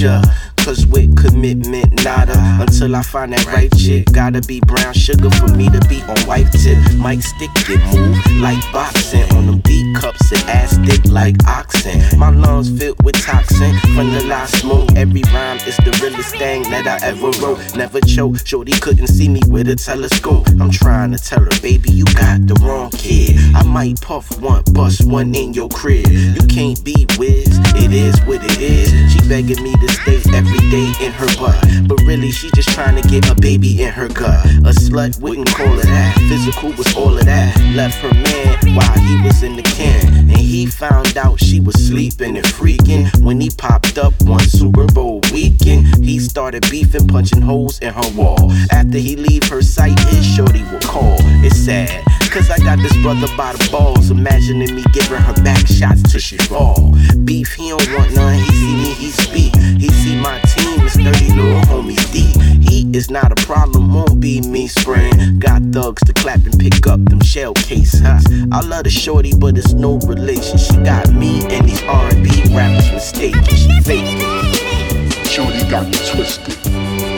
ya. Cause with commitment, nada. Until I find that right chick. Gotta be brown sugar for me to be on white tip. Mic stick it move like boxing. On them beat cups and ass thick like oxen. My lungs filled with toxin. From the last smoke, every rhyme is the realest thing that I ever wrote. Never choke, shorty couldn't see me with a telescope. I'm trying to tell her, baby, you got the wrong kid. I might puff one, bust one in your crib. You can't be whiz, it is what it is. She begging me to stay every day in her butt, but really she just trying to get a baby in her gut. A slut wouldn't call it that. Physical was all of that. Left her man while he was in the can, and he found out she was sleeping and freaking. When he popped up one Super Bowl weekend, he started beefing, punching holes in her wall. After he leave her sight, his shorty will call. It's sad, cause I got this brother by the balls, imagining me giving her back shots till she fall. Beef, he don't want none, he see me, he speak. He see my team is 30 little homies deep. He is not a problem, won't be me spraying. Got thugs to clap and pick up them shell cases. I love the shorty, but it's no relation. She got me and these R&B rappers mistaken. She faked it. Shorty got me twisted.